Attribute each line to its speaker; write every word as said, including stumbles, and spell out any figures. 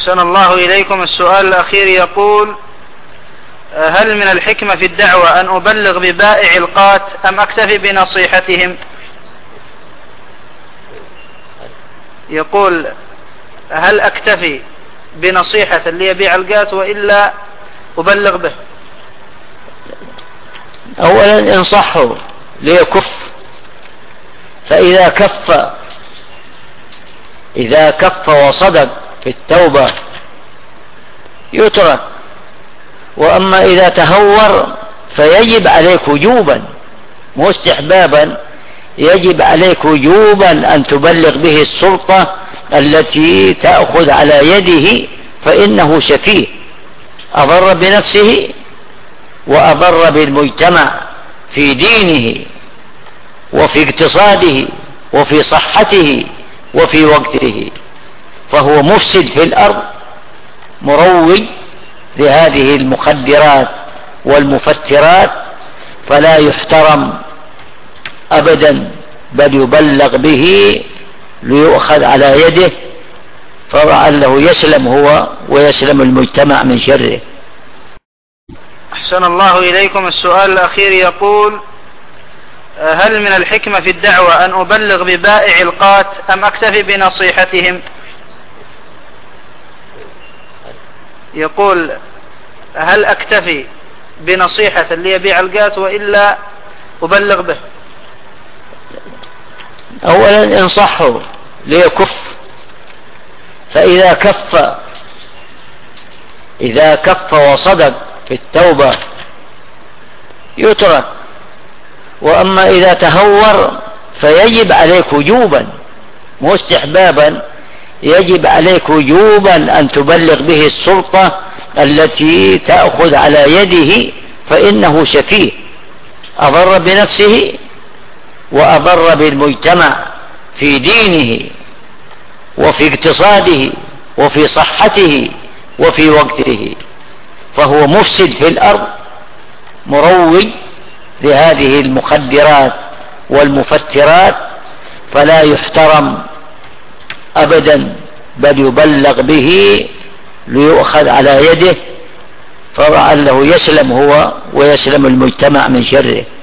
Speaker 1: أحسن الله إليكم. السؤال الأخير يقول: هل من الحكمة في الدعوة أن أبلغ ببائع القات أم أكتفي بنصيحتهم؟ يقول: هل أكتفي بنصيحة اللي يبيع القات وإلا أبلغ به؟
Speaker 2: أولا انصحه ليكف، فإذا كف إذا كف وصدق في التوبة يترك، وأما إذا تهور فيجب عليك وجوبا مو استحبابا، يجب عليك وجوبا أن تبلغ به السلطة التي تأخذ على يده، فإنه سفيه أضر بنفسه وأضر بالمجتمع في دينه وفي اقتصاده وفي صحته وفي وقته، فهو مفسد في الأرض مروج لهذه المخدرات والمفترات، فلا يحترم أبدا، بل يبلغ به ليؤخذ على يده، فلعله يسلم هو ويسلم المجتمع من شره.
Speaker 1: أحسن الله إليكم. السؤال الأخير يقول: هل من الحكمة في الدعوة أن أبلغ ببائع القات أم أكتفي بنصيحتهم؟ يقول: هل أكتفي بنصيحة اللي يبيع القات وإلا أبلغ به؟
Speaker 2: أولا انصحه ليكف، فإذا كف إذا كف وصدق في التوبة يترك، وأما إذا تهور فيجب عليك وجوبا مو استحبابا، يجب عليك وجوبا أن تبلغ به السلطة التي تأخذ على يده، فإنه سفيه أضر بنفسه وأضر بالمجتمع في دينه وفي اقتصاده وفي صحته وفي وقته، فهو مفسد في الأرض مروج لهذه المخدرات والمفترات، فلا يحترم أبدا، بل يبلغ به ليؤخذ على يده، فلعله يسلم هو ويسلم المجتمع من شره.